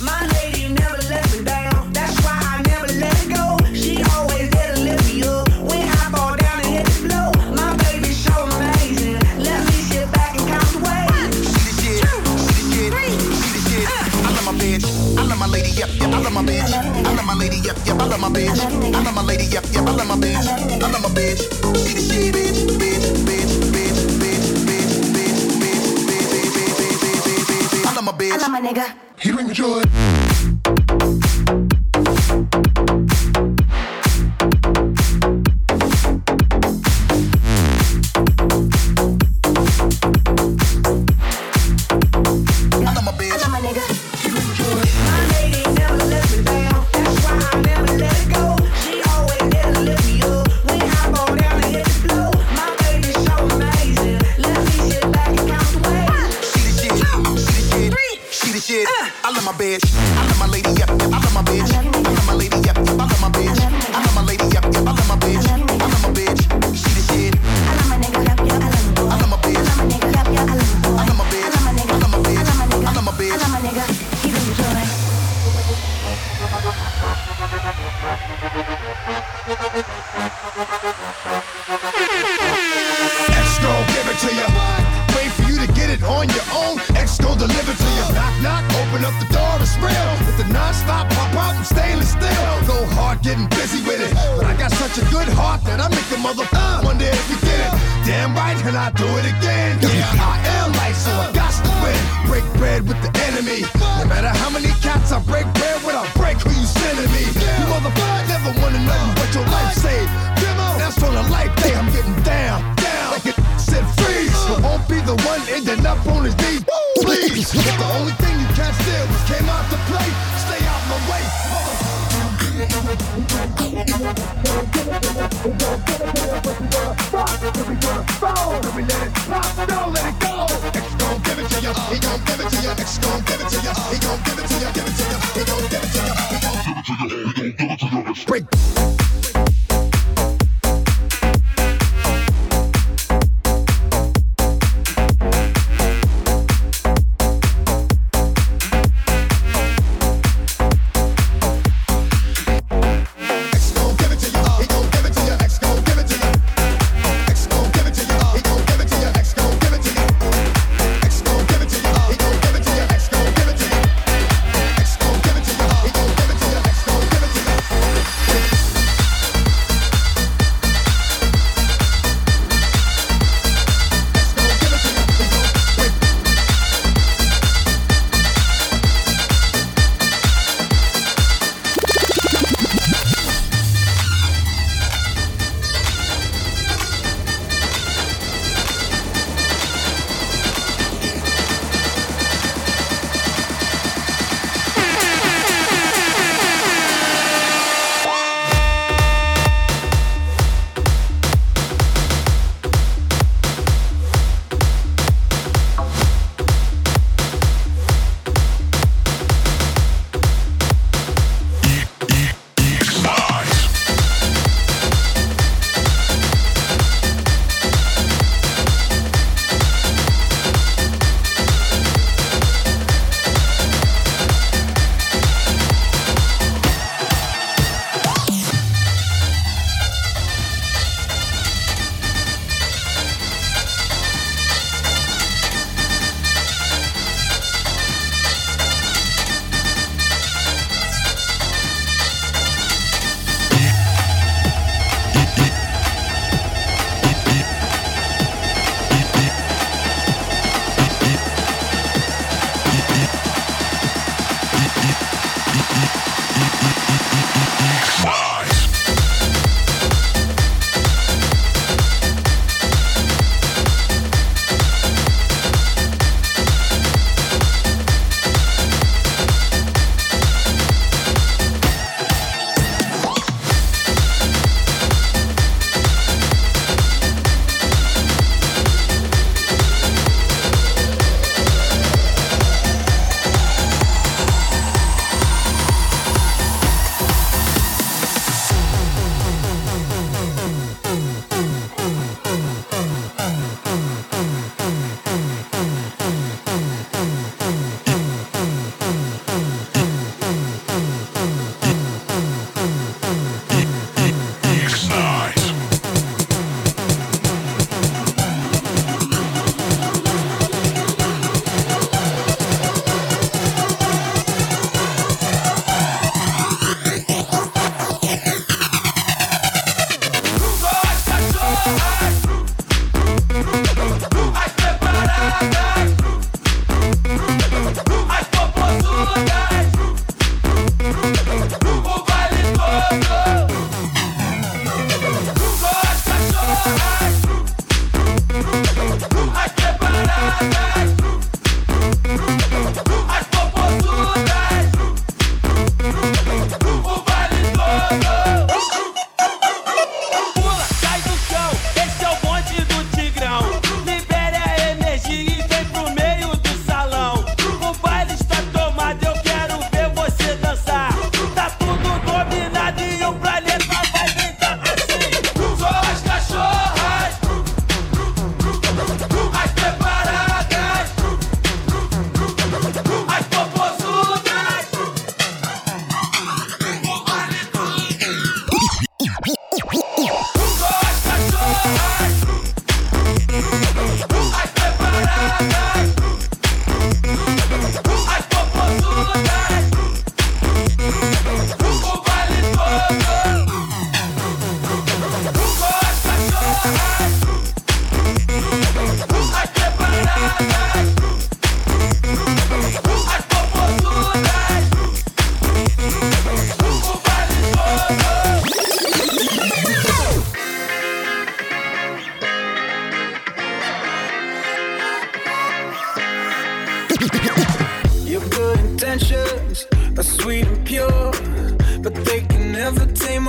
My lady never let me down. That's why I never let it go. She always there to lift me up when I fall down and hit the floor. My baby's so amazing. Let me sit back and count the ways. She the shit. I love my bitch. I love my lady. Yep. I love my bitch. I love my lady. Yep. I love my bitch. I love my lady. Yep. I love my bitch. I love my bitch. She the shit, bitch. I love my bitch. I love my nigga. He bring me joy.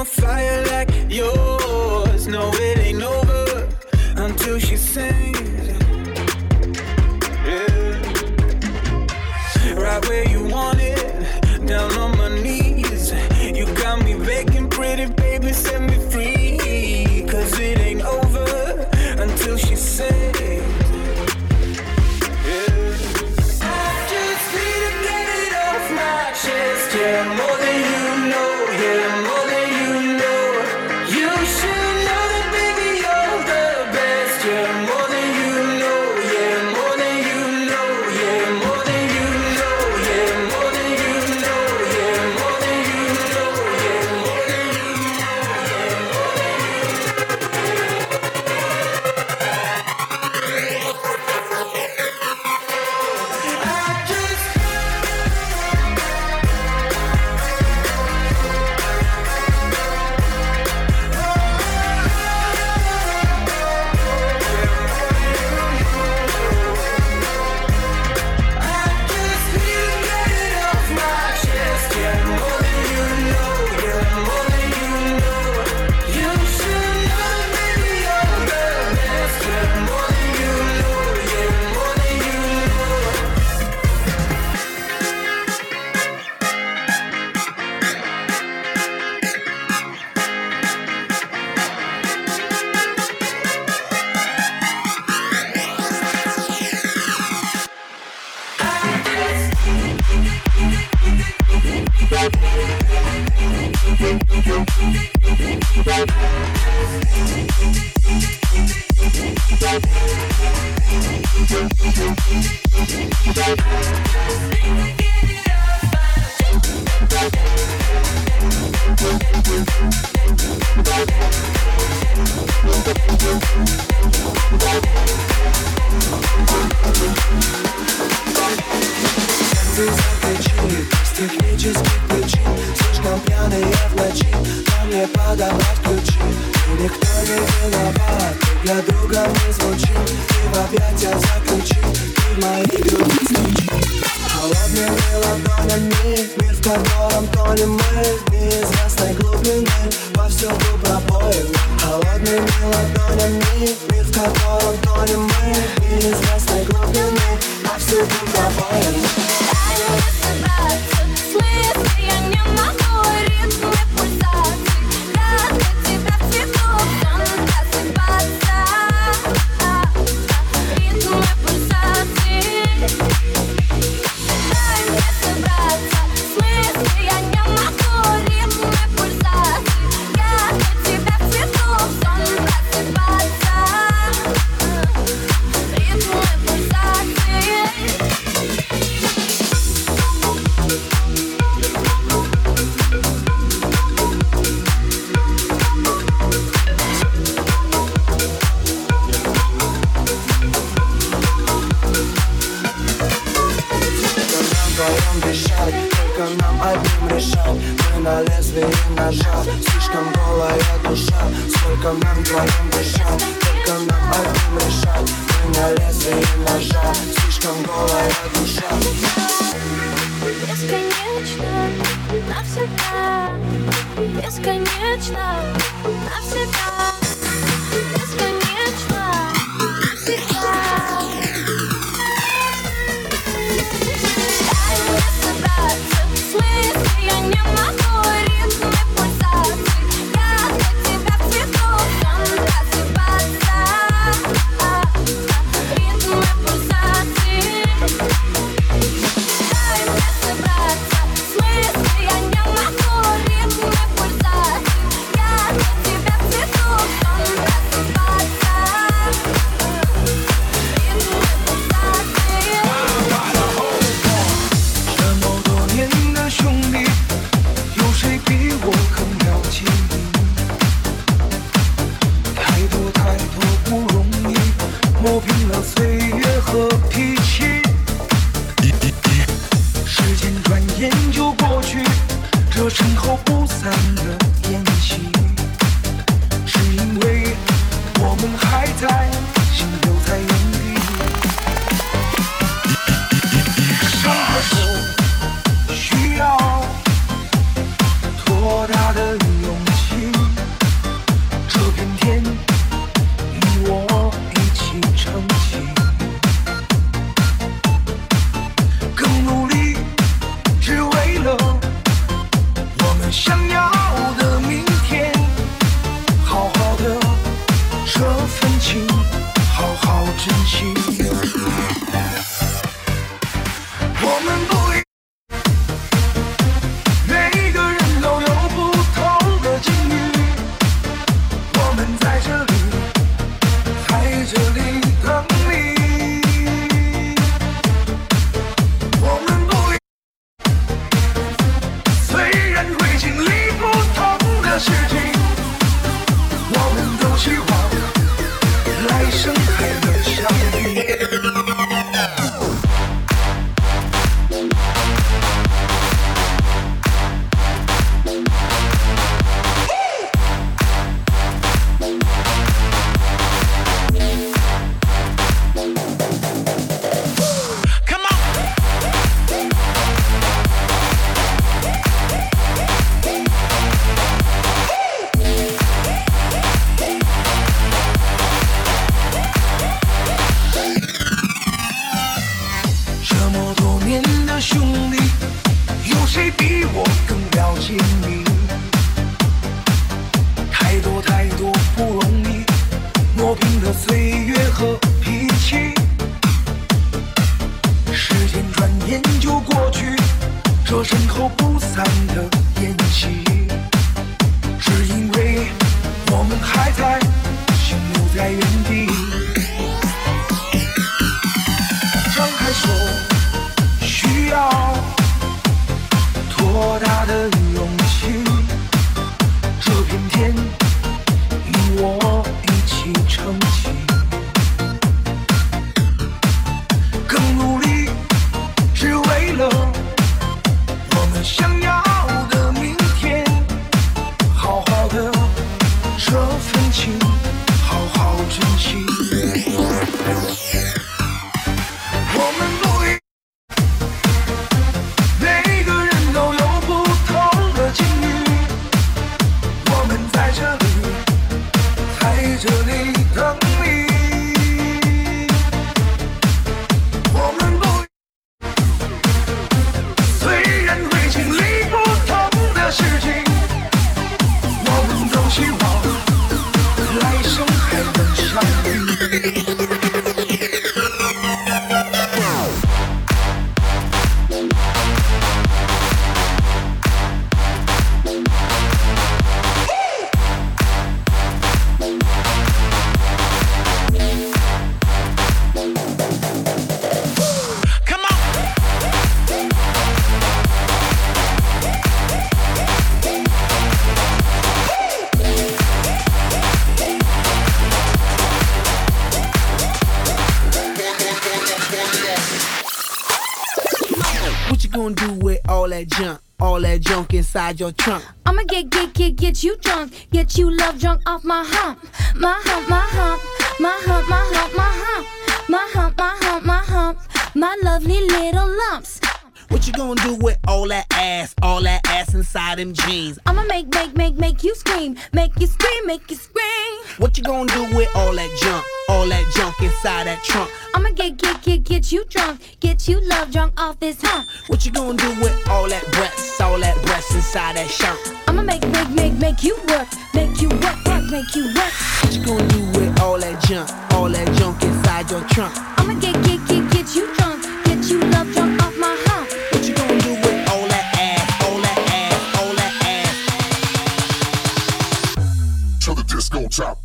a fire like yours. No, it ain't over until she sings. Yeah. Right where you want it, down on my knees. You got me begging, pretty baby, set me free. Cause it ain't over until she sings. Yeah, more than you know, yeah, more than you know. You should know that, baby, you're the best. Yeah, more than you know, yeah, more than you know, yeah, more than you know, yeah, more than you know, yeah, more than you know, yeah, more than you know, yeah, more технических причин. Слишком пьяный я в ночи, но мне подобрать ключи. И никто не виноват, друг для друга мы звучим. Ты в объятия заключи, ты в мои груди стучи. Холодными ладонями, мир, в котором тонем мы. Неизвестной глубины, повсюду пробоины. Холодными ладонями, мир, в котором тонем мы. Неизвестной глубины, повсюду пробоины. Смысл я не могу, ритмы пульсаций. Я для тебя цвету, сон просыпаться. Ритмы пульсаций. Дай мне собраться. Смысл я не могу, ритмы пульсаций. Я для тебя цвету, сон просыпаться. Ритмы пульсаций. Только нам одним решать. Мы на лезвии ножа, слишком голая душа. Сколько нам вдвоем дышать. Только нам одним решать. Мы на лезвии ножа, слишком голая душа. Бесконечно, навсегда. Бесконечно, навсегда. Бесконечно, навсегда. Дай мне собраться. Смысл я не могу, ритмы пульсаций. Я для тебя цвету, сон просыпаться. Ритмы пульсаций. Дай мне собраться. Смысл я не могу, ритмы пульсаций. Я для тебя цвету, сон просыпаться. Ритмы пульсаций. 这么多年的兄弟，有谁比我更了解你？太多太多不容易，磨平了岁月和脾气。时间转眼就过去，这身后不散的宴席，是因为我们还在，心留在原地。上个手需要多大的勇气？ 的事情，我们都希望来生还能相遇。 All that junk inside your trunk. I'ma get you drunk, get you love drunk off my hump, my hump, my hump, my hump, my hump, my hump, my hump, my hump, my hump, my lovely little lumps. What you gonna do with all that ass inside them jeans? I'ma make you scream, make you scream, make you scream. What you gonna do with all that junk inside that trunk? I'ma get you drunk, get you love drunk off this hump. What you gonna do with all that breasts inside that shirt? I'ma make you work, make you work, make you work. What you gonna do with all that junk inside your trunk? I'ma get you drunk, get you love drunk off my hump. What you gonna do with all that ass? To the disco top.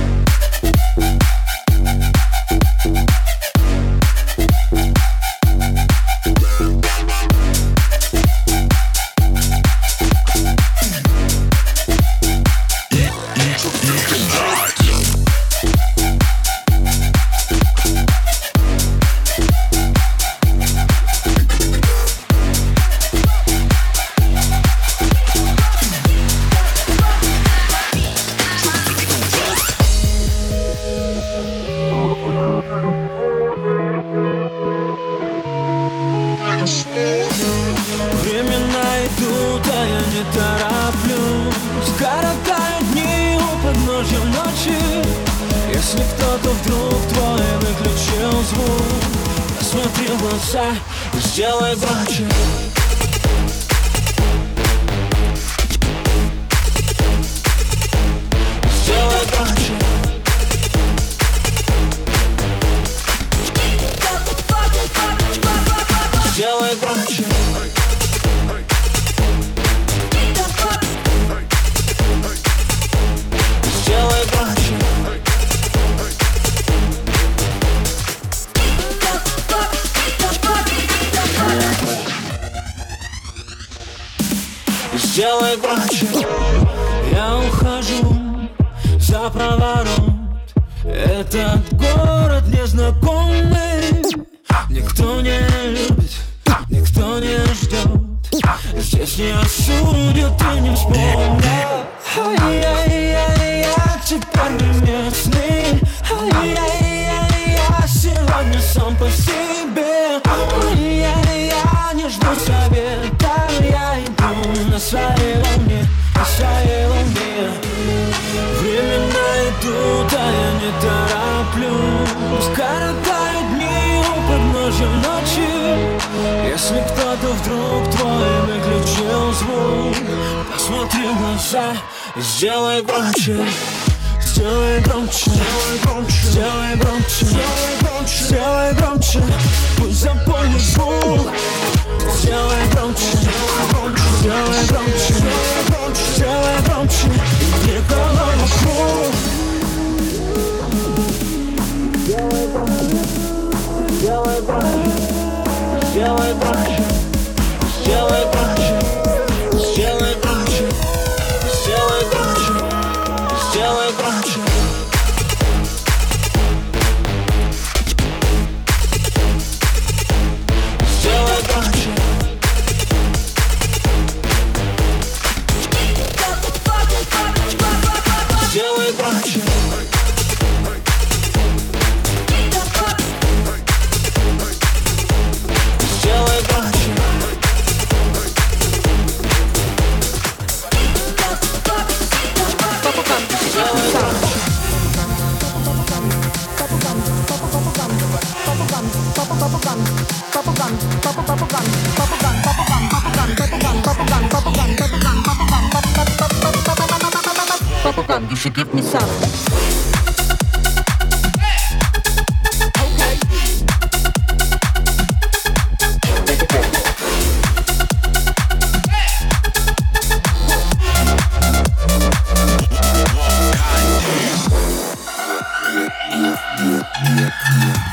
Времена идут, а я не тороплюсь. Коротаю дни у подножья ночи. Если кто-то вдруг твой выключил звук, посмотри в глаза и сделай громче. Сделай громче. Сделай громче. Сделай громче. Сделай громче. Я ухожу за поворот. Этот город незнакомый. Никто не любит, никто не ждет. Здесь не осудят и не вспомнят. Ай-яй-яй-я, теперь не местный. Ай-яй-яй-я, сегодня сам по себе. Ай-яй-я, не жду совета. Я иду на своей волне, на своей волне. Времена идут, а я не тороплюсь. Коротаю дни у подножья ночи. Если кто-то вдруг твой выключил звук, посмотри в глаза и сделай громче. Сделай громче, сделай громче, сделай громче, пусть запомнит звук. Сделай громче, сделай громче, сделай громче, и никого вокруг. Сделай громче, сделай громче, сделай громче, сделай громче, сделай громче, сделай громче, сделай громче. Сделай громче. Сделай громче. Сделай громче. Bubblegum, you should give me some. Yeah.